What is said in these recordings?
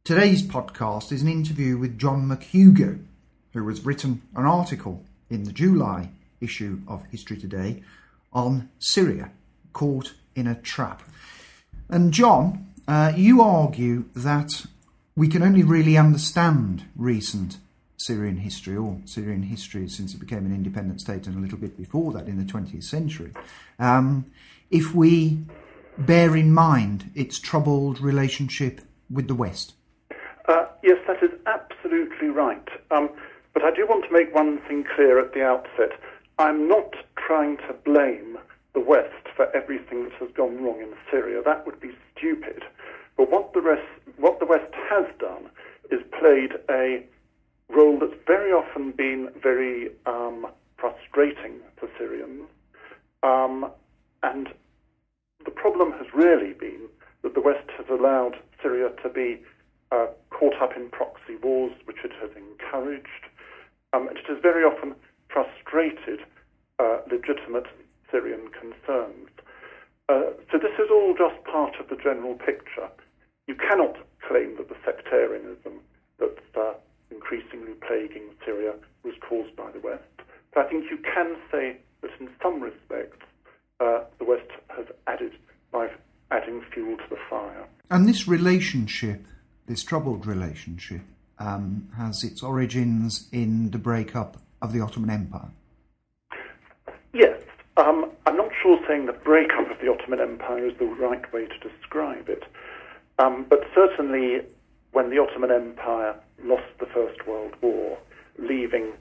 Today's podcast is an interview with John McHugo, who has written an article in the July issue of History Today on Syria, caught in a trap. And John, you argue that we can only really understand recent Syrian history, or Syrian history since it became an independent state and a little bit before that in the 20th century, if we bear in mind its troubled relationship with the West. Yes, that is absolutely right. But I do want to make one thing clear at the outset. I'm not trying to blame the West for everything that has gone wrong in Syria. That would be stupid. But what the West has done is played a role that's very often been very frustrating for Syrians. And the problem has really been that the West has allowed Syria to be caught up in proxy wars, which it has encouraged. And it has very often frustrated legitimate Syrian concerns. So this is all just part of the general picture. You cannot claim that the sectarianism that's increasingly plaguing Syria was caused by the West. But I think you can say that in some respects the West has added by adding fuel to the fire. And this relationship, this troubled relationship, has its origins in the breakup of the Ottoman Empire. Yes. I'm not sure saying the breakup of the Ottoman Empire is the right way to describe it. But certainly when the Ottoman Empire lost the First World War, leaving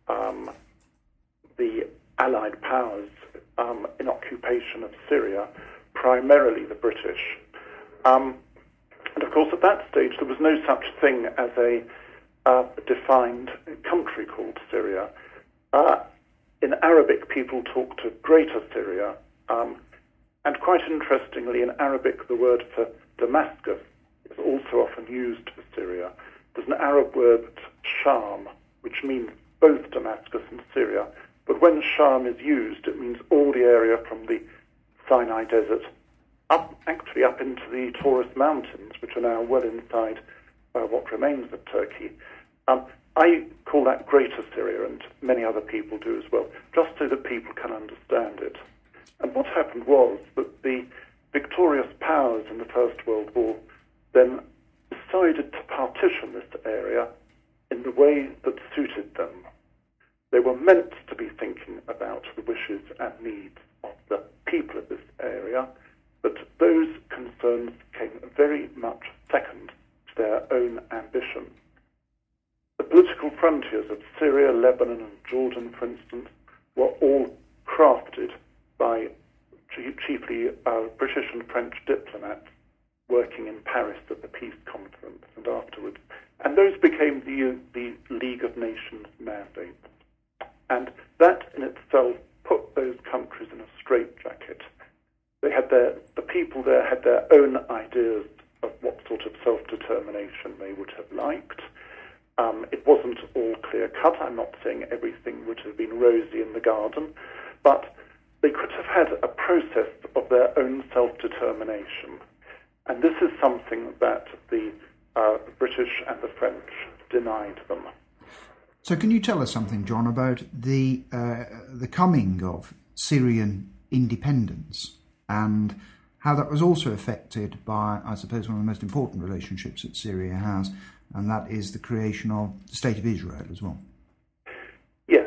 the Allied powers in occupation of Syria, primarily the British. And of course at that stage there was no such thing as a defined country called Syria. In Arabic people talk to Greater Syria, and quite interestingly in Arabic the word for Damascus is also often used for Syria. There's an Arab word, Sham, which means both Damascus and Syria, but when Sham is used it means all the area from the Sinai Desert up into the Taurus Mountains, which are now well inside what remains of Turkey. I call that Greater Syria, and many other people do as well, just so that people can understand it. And what happened was that the victorious powers in the First World War then decided to partition this area in the way that suited them. They were meant to be thinking about the wishes and needs of the people of this area, but those concerns came very much second to their own ambition. The political frontiers of Syria, Lebanon and Jordan, for instance, were all crafted by chiefly British and French diplomats working in Paris at the Peace Conference and afterwards. And those became the League of Nations mandates. And that in itself put those countries in a straitjacket. They had the people there had their own ideas of what sort of self-determination they would have liked. It wasn't all clear-cut. I'm not saying everything would have been rosy in the garden, but they could have had a process of their own self-determination. And this is something that the British and the French denied them. So can you tell us something, John, about the coming of Syrian independence and how that was also affected by, I suppose, one of the most important relationships that Syria has, and that is the creation of the State of Israel as well? Yes.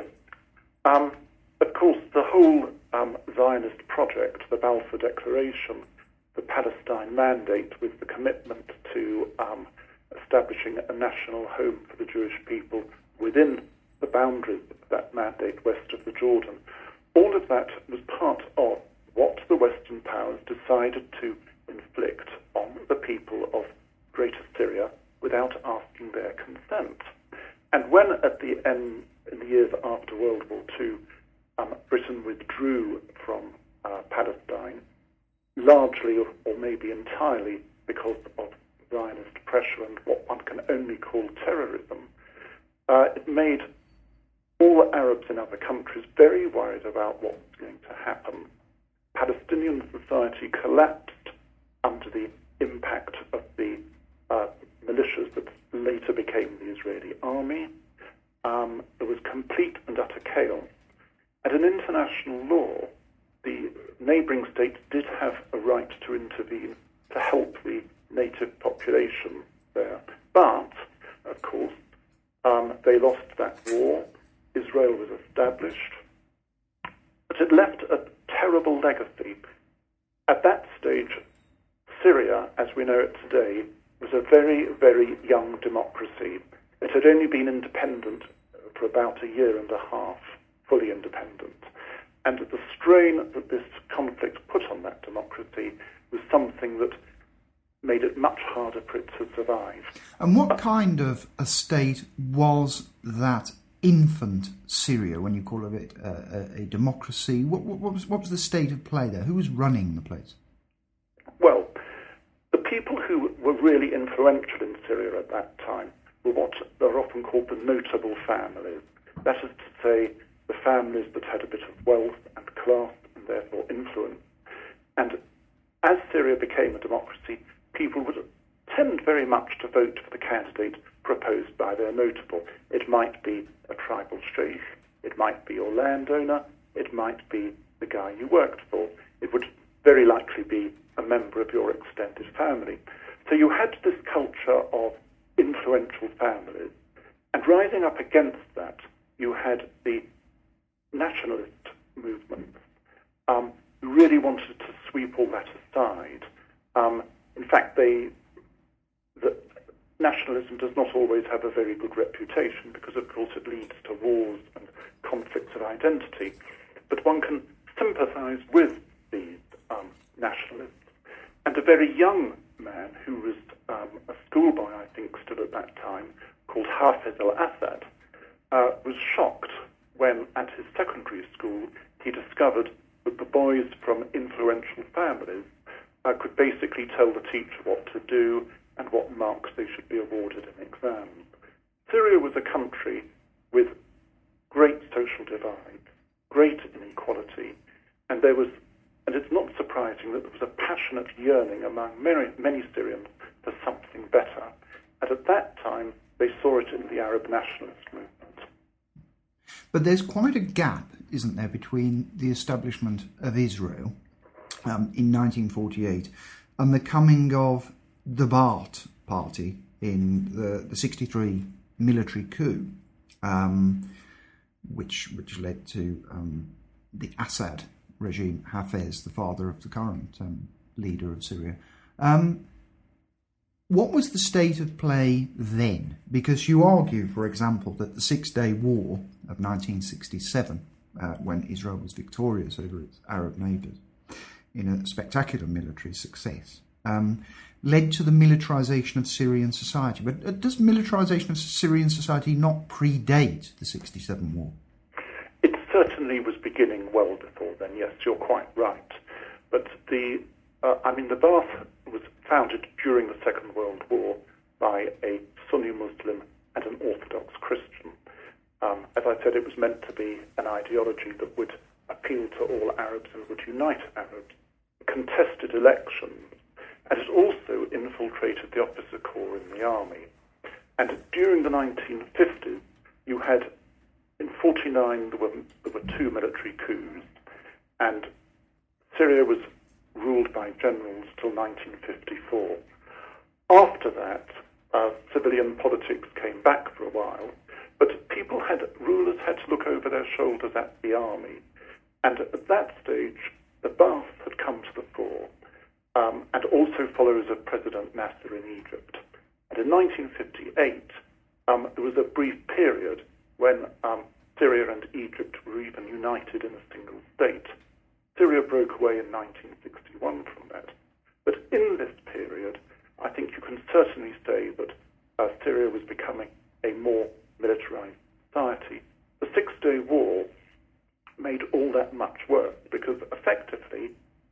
Of course, the whole Zionist project, the Balfour Declaration, the Palestine Mandate, with the commitment to establishing a national home for the Jewish people within the boundaries of that mandate west of the Jordan, all of that was part of what the Western powers decided to inflict on the people of Greater Syria without asking their consent. And when at the end, in the years after World War II, Britain withdrew from Palestine, largely or maybe entirely because of Zionist pressure and what one can only call terrorism, it made all Arabs in other countries very worried about what was going to happen. Palestinian society collapsed under the impact of the militias, the army. There was complete and utter chaos. And in international law, the neighbouring states did have a right to intervene to help the native population there. But, of course, they lost that war. Israel was established. But it left a terrible legacy. At that stage, Syria, as we know it today, was a very, very young democracy. It had only been independent for about a year and a half, fully independent. And the strain that this conflict put on that democracy was something that made it much harder for it to survive. And what kind of a state was that infant Syria, when you call it a democracy? What was the state of play there? Who was running the place? Well, the people who were really influential in Syria at that time were what are often called the notable families. That is to say, the families that had a bit of wealth and class and therefore influence. And as Syria became a democracy, people would tend very much to vote for the candidate proposed by their notable. It might be a tribal sheikh, it might be your landowner, it might be the guy you worked for. It would very likely be a member of your extended family. So you had this culture of influential families. And rising up against that, you had the nationalist movement who really wanted to sweep all that aside. In fact, nationalism does not always have a very good reputation because, of course, it leads to wars and conflicts of identity. But one can sympathise with these nationalists. And a very young man who was a schoolboy, I think, still at that time, called Hafez al-Assad, was shocked when, at his secondary school, he discovered that the boys from influential families could basically tell the teacher what to do and what marks they should be awarded in exams. Syria was a country with great social divide, great inequality, and it's not surprising that there was a passionate yearning among many Syrians for something better. And at that time, they saw it in the Arab nationalist movement. But there's quite a gap, isn't there, between the establishment of Israel in 1948 and the coming of the Ba'ath Party in the 63 military coup, which led to the Assad regime, Hafez, the father of the current leader of Syria. What was the state of play then? Because you argue, for example, that the Six-Day War of 1967, when Israel was victorious over its Arab neighbours in a spectacular military success, led to the militarisation of Syrian society. But does militarisation of Syrian society not predate the 67 war? It certainly was beginning well before then, yes, you're quite right. But the Ba'ath was founded during the Second World War by a Sunni Muslim and an Orthodox Christian. As I said, it was meant to be an ideology that would appeal to all Arabs and would unite Arabs. It contested elections, and it also infiltrated the officer corps in the army. And during the 1950s, you had, in 1949, there were two military coups, and Syria was ruled by generals till 1954. After that, civilian politics came back for a while, but rulers had to look over their shoulders at the army. And at that stage, the Ba'ath had come to the fore, and also followers of President Nasser in Egypt. And in 1958, there was a brief period when Syria and Egypt were even united in a single state. Syria broke away in 1961 from that. But in this period, I think you can certainly say that Syria was becoming a more militarized society. The Six-Day War made all that much worse because effectively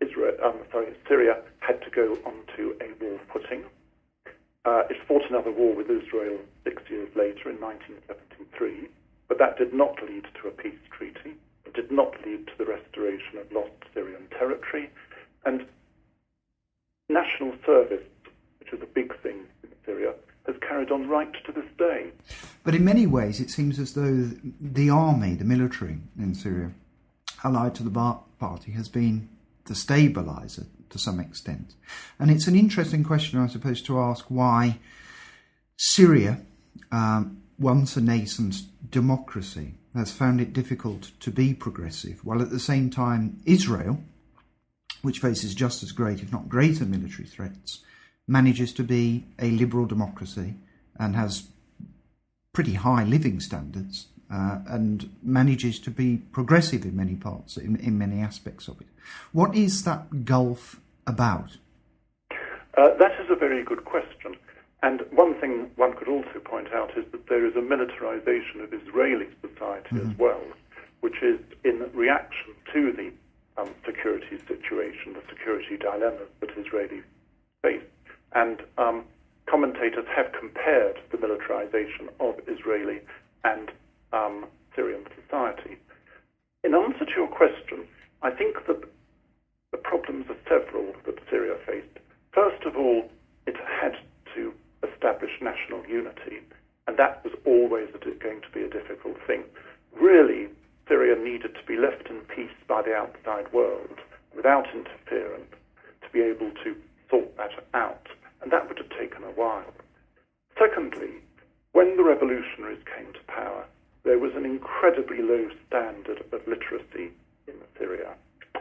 Syria had to go onto a war footing. It fought another war with Israel 6 years later in 1973, but that did not lead to a peace treaty. It did not lead to the restoration of lost Syrian territory. And national service, which is a big thing in Syria, has carried carried on right to this day. But in many ways, it seems as though the army, the military in Syria, allied to the Ba'ath Party, has been the stabiliser to some extent. And it's an interesting question, I suppose, to ask why Syria, once a nascent democracy, has found it difficult to be progressive, while at the same time Israel, which faces just as great, if not greater, military threats, manages to be a liberal democracy and has pretty high living standards and manages to be progressive in many parts, in many aspects of it. What is that gulf about? That is a very good question. And one thing one could also point out is that there is a militarization of Israeli society as well, which is in reaction to the security situation, the security dilemmas that Israelis face. And commentators have compared the militarization of Israeli and Syrian society. In answer to your question, I think that the problems are several that Syria faced. First of all, it had to establish national unity, and that was always going to be a difficult thing. Really, Syria needed to be left in peace by the outside world, without interference, to be able to sort that out, and that would have taken a while. Secondly, when the revolutionaries came to power, there was an incredibly low standard of literacy in Syria.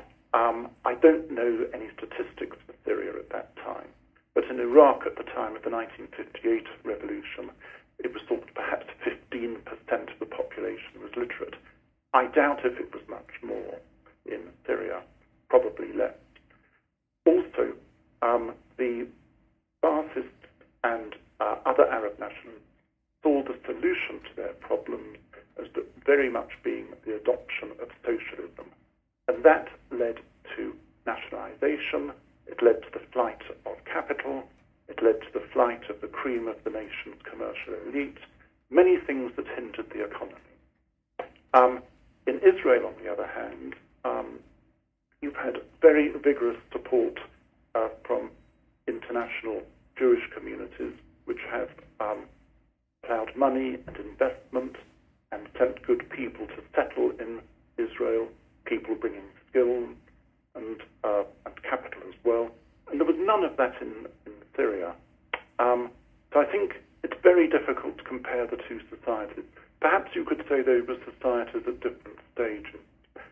I don't know any statistics for Syria at that time, but in Iraq at the time of the 1958 revolution, it was thought perhaps 15% of the population was literate. I doubt if it was much more in Syria, probably less. Also, the Baathists and other Arab nationalists saw the solution to their problems as very much being the adoption of socialism. And that led to nationalization, it led to the flight of capital, it led to the flight of the cream of the nation's commercial elite, many things that hindered the economy. In Israel, on the other hand, you've had very vigorous support from international Jewish communities, which have ploughed money and investment and sent good people to settle in Israel, people bringing skill and capital as well. And there was none of that in Syria. So I think it's very difficult to compare the two societies. Perhaps you could say they were societies at different stages.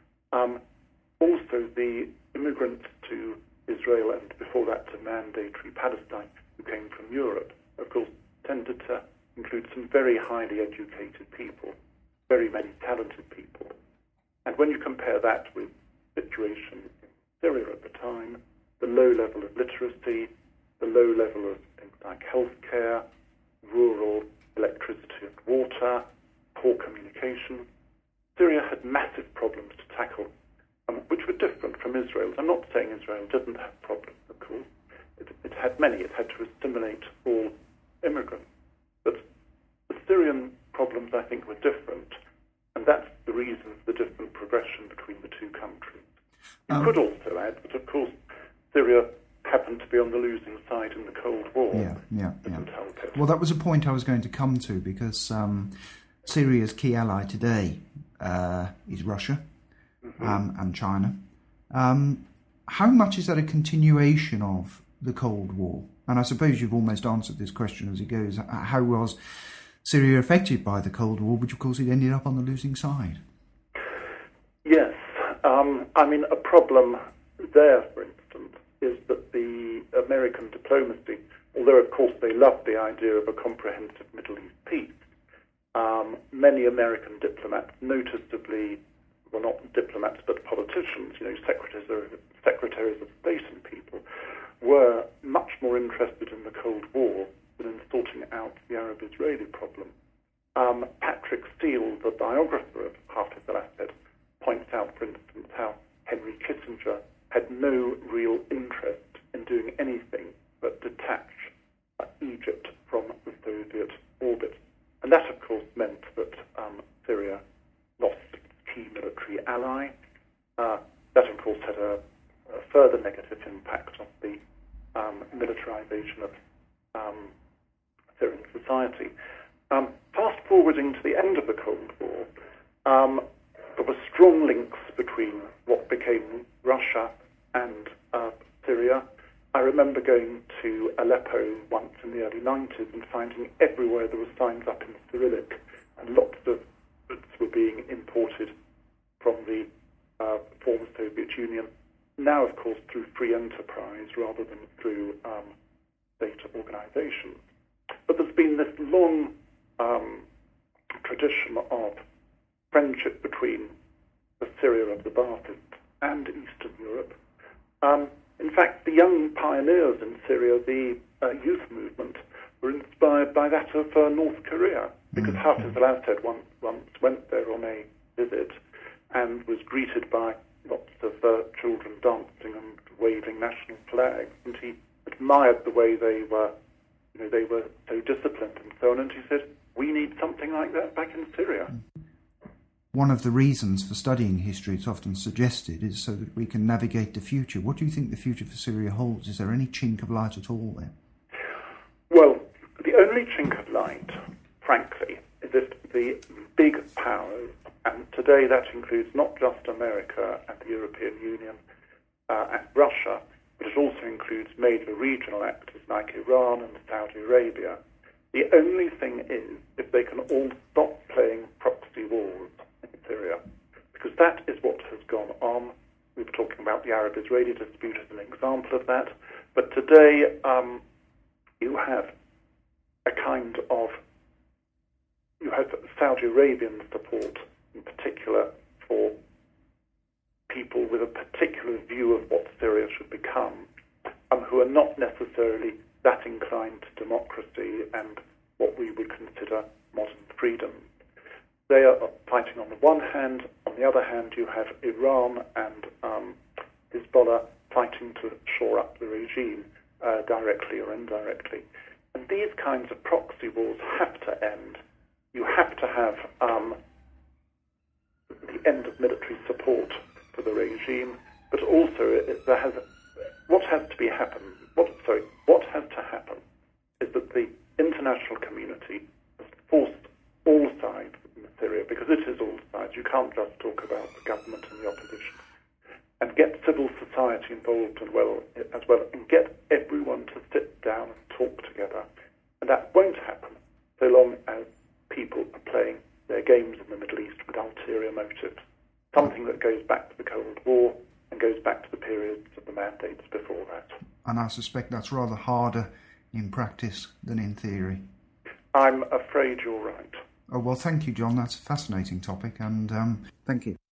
Also, the immigrants to Israel and before that to mandatory Palestine who came from Europe, of course, tended to include some very highly educated people, very many talented people. And when you compare that with the situation in Syria at the time, the low level of literacy, the low level of things like healthcare, rural electricity and water, poor communication, Syria had massive problems to tackle, which were different from Israel. I'm not saying Israel didn't have problems, of course. It had many. It had to assimilate all immigrants. But the Syrian problems, I think, were different, and that's the reason for the different progression between the two countries. You could also add that, of course, Syria happened to be on the losing side in the Cold War. Yeah. Didn't help it. Well, that was a point I was going to come to, because Syria's key ally today is Russia and China. How much is that a continuation of the Cold War? And I suppose you've almost answered this question as it goes. How was Syria affected by the Cold War, which of course it ended up on the losing side? Yes. A problem there, for instance, is that the American diplomacy, although of course they loved the idea of a comprehensive Middle East peace, many American diplomats, noticeably, well, not diplomats, but politicians, secretaries of state and people, were much more interested in the Cold War than in sorting out the Arab-Israeli problem. Patrick Steele, the biographer of Hafez al-Assad, points out, for instance, how Henry Kissinger had no real interest in doing anything but detach Egypt from the Soviet orbit. And that, of course, meant that Syria lost its key military ally. That, of course, had a further negative impact on the militarization of Syrian society. society. Fast forwarding to the end of the Cold War, there were strong links between what became Russia and Syria. I remember going to Aleppo once in the early 90s and finding everywhere there were signs up in Cyrillic, and lots of goods were being imported from the former Soviet Union, now of course through free enterprise rather than through state organizations. But there's been this long tradition of friendship between the Syria of the Baathists and Eastern Europe. In fact, the young pioneers in Syria, the youth movement, were inspired by that of North Korea, because Hafiz al-Assad once went there on a visit and was greeted by lots of children dancing and waving national flags, and he admired the way they were so disciplined and so on, and he said, we need something like that back in Syria. One of the reasons for studying history, it's often suggested, is so that we can navigate the future. What do you think the future for Syria holds? Is there any chink of light at all there? Well, the only chink of light, frankly, is if the big powers, and today that includes not just America and the European Union and Russia, but it also includes major regional actors like Iran and Saudi Arabia. The only thing is if they can all stop playing proxy wars in Syria, because that is what has gone on. We were talking about the Arab-Israeli dispute as an example of that, but today you have Saudi Arabian support, in particular for people with a particular view of what Syria should become, who are not necessarily that inclined to democracy and what we would consider modern freedom. They are fighting on the one hand. On the other hand, you have Iran and Hezbollah fighting to shore up the regime directly or indirectly. And these kinds of proxy wars have to end. You have to have the end of military support for the regime, but also what has to happen is that the international community has forced all sides in Syria, because it is all sides, you can't just talk about the government and the opposition, and get civil society involved as well, and get everyone to sit down and talk together. And that won't happen so long as people are playing their games in the Middle East with ulterior motives, something that goes back to the Cold War and goes back to the periods of the mandates before that. And I suspect that's rather harder in practice than in theory. I'm afraid you're right. Oh, well, thank you, John. That's a fascinating topic, and thank you.